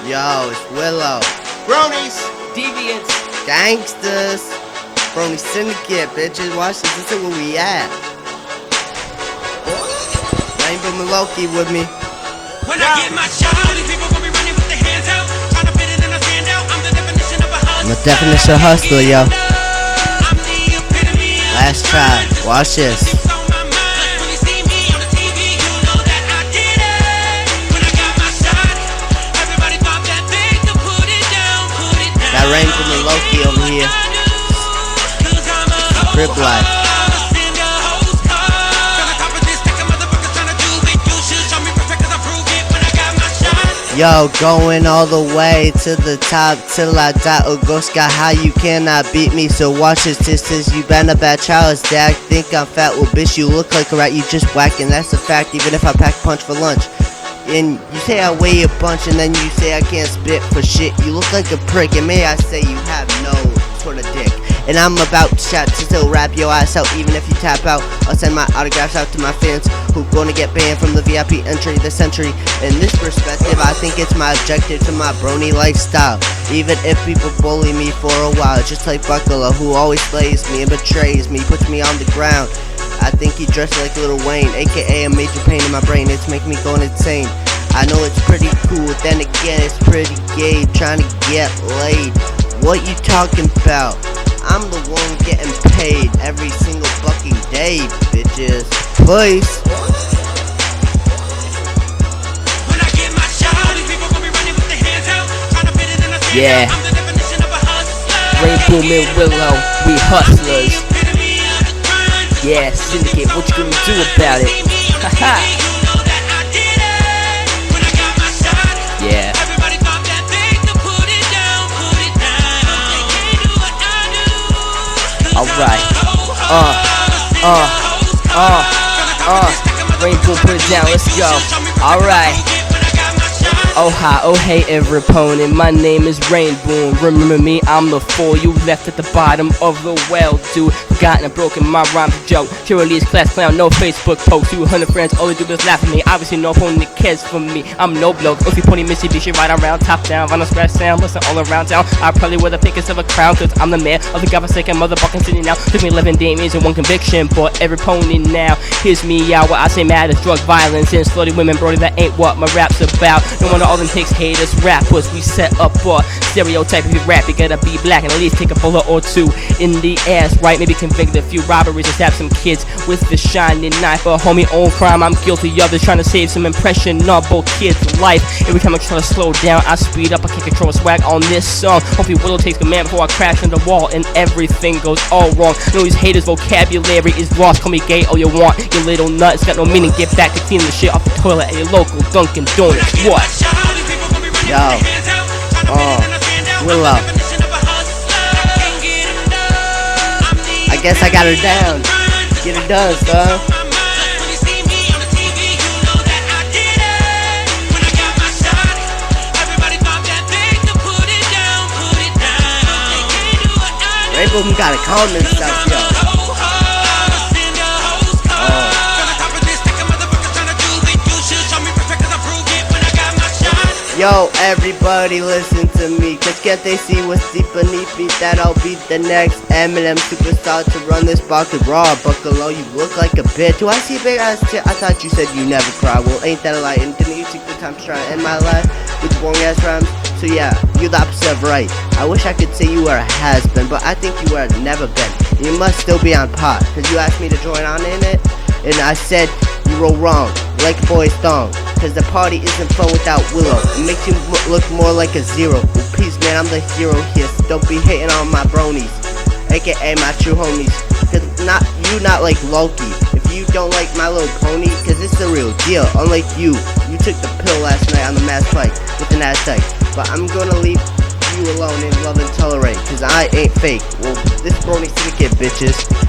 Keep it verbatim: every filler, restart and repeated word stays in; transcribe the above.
Yo, it's Willow. Bronies. Deviants. Gangsters. Brony Syndicate, bitches. Watch this. This is where we at. Rainbow Maloki with me. When I get my shot, all these people gon' be running with their hands out, trying to fit it in a standout. I'm the definition of a hustler. I'm the definition of hustler, yo. I'm the epitome of Last try. Watch this. it's on my mind. When you see me on the T V, you know that I did it. When I got my shot, everybody pop that thing to put it down, put it down. Got Rainbow Maloki over here. Crip life. Yo, going all the way to the top till I die. Oh, go sky high, you cannot beat me. So watch this, this is you been a bad child. Dad, think I'm fat, well bitch, you look like a rat. You just whack, and that's a fact. Even if I pack punch for lunch, and you say I weigh a bunch, and then you say I can't spit for shit. You look like a prick, and may I say you have no sort of dick. And I'm about to chat to still rap your ass out. Even if you tap out, I'll send my autographs out to my fans who gonna get banned from the V I P entry this century. In this perspective, I think it's my objective to my brony lifestyle. Even if people bully me for a while, just like Buckler, who always slays me and betrays me, puts me on the ground. I think he dressed like Lil Wayne, aka a major pain in my brain. It's making me going insane. I know it's pretty cool, then again it's pretty gay, trying to get laid. What you talking about? I'm the one getting paid every single fucking day, bitches. Please. When I get my shot, all these people gon' be running with their hands out, trying to fit it in a standout. Yeah. I'm the definition of a hustler. Rainbow and Willow, we hustlers. Epitome of the grind. Yeah, Syndicate, what you gonna do about it? Haha. Yeah. Alright. Uh, uh, uh, uh. Rainbow, put it down, let's go. Alright. Oh hi, oh hey every opponent, my name is Rainbow. Remember me, I'm the fool you left at the bottom of the well, dude. Forgotten and broken, my rhyme's a joke. Cheerleaders, class clown, no Facebook post. two hundred friends, all they do is laugh at me. Obviously no opponent cares for me, I'm no bloke. If you pony Mitsubishi right around, top down, vinyl scratch sound, listen all around town. I probably wear the pickets of a crown, cause I'm the man of the godforsaken motherfucking city now. Took me eleven demons and one conviction, but every pony now hears me out. What I say mad is drug violence and slutty women, brody, that ain't what my rap's about. No wonder all them pigs haters, rappers, we set up a stereotype. If you rap, you gotta be black and at least take a bullet or two in the ass, right? Maybe convict a few robberies and stab some kids with the shining knife. But homie, own crime, I'm guilty of it, trying to save some impressionable kids' life. Every time I try to slow down, I speed up, I can't control swag on this song. Hopefully Willow takes command before I crash on the wall and everything goes all wrong. I know these haters' vocabulary is lost, call me gay all you want, you little nut, it's got no meaning. Get back to cleaning the shit off the toilet at your local Dunkin' Donuts. What? Yo. Oh. Willow. I guess I got her down. Get it done, son. Rainbow gotta calm himself, yo. Yo, everybody listen to me, cause can't they see what's deep beneath me? That I'll be the next Eminem superstar to run this bucket raw. Buckalo, you look like a bitch. Do I see a big ass tit? I thought you said you never cry. Well, ain't that a lie? And didn't you take the time to try to end my life with boring ass rhymes? So yeah, you're the opposite of right. I wish I could say you were a has-been, but I think you were never been. You must still be on pot, cause you asked me to join on in it, and I said you were wrong, like a boy's thong. Cause the party isn't fun without Willow. It makes you look more like a zero. Well, peace, man, I'm the hero here. So don't be hating on my bronies, aka my true homies. Cause not you, not like Loki. If you don't like My Little Pony, cause it's the real deal. Unlike you, you took the pill last night on the mass fight with an Aztec. But I'm gonna leave you alone and love and tolerate, cause I ain't fake. Well, this brony syndicate, bitches.